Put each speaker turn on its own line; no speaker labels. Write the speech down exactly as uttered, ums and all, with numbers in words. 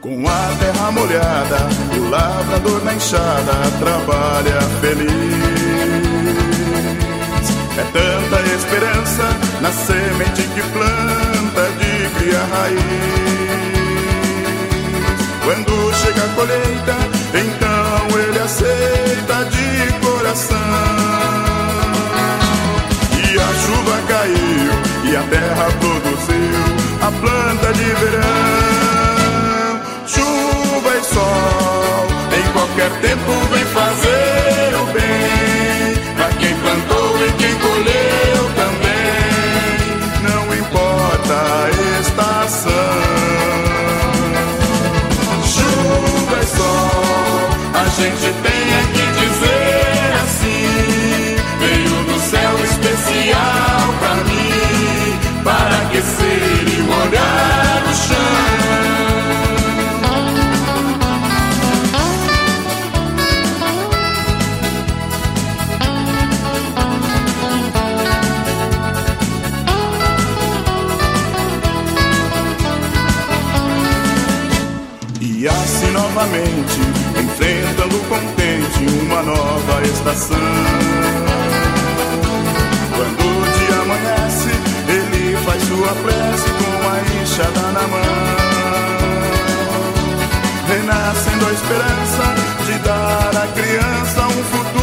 Com a terra molhada, o lavrador na enxada trabalha feliz. É tanta esperança na semente que planta de criar raiz. Quando chega a colheita, então ele aceita de coração. E a chuva caiu e a terra produziu a planta de verão. Chuva e sol, em qualquer tempo vem fazer o bem, pra quem plantou e quem colheu também, não importa a estação. Chuva e sol, a gente tem é que dizer assim, veio do céu especial pra mim, para aquecer e molhar o chão. E assim novamente, enfrentando contente uma nova estação. Quando o dia amanhece, ele faz sua prece com a enxada na mão, renascendo a esperança de dar à criança um futuro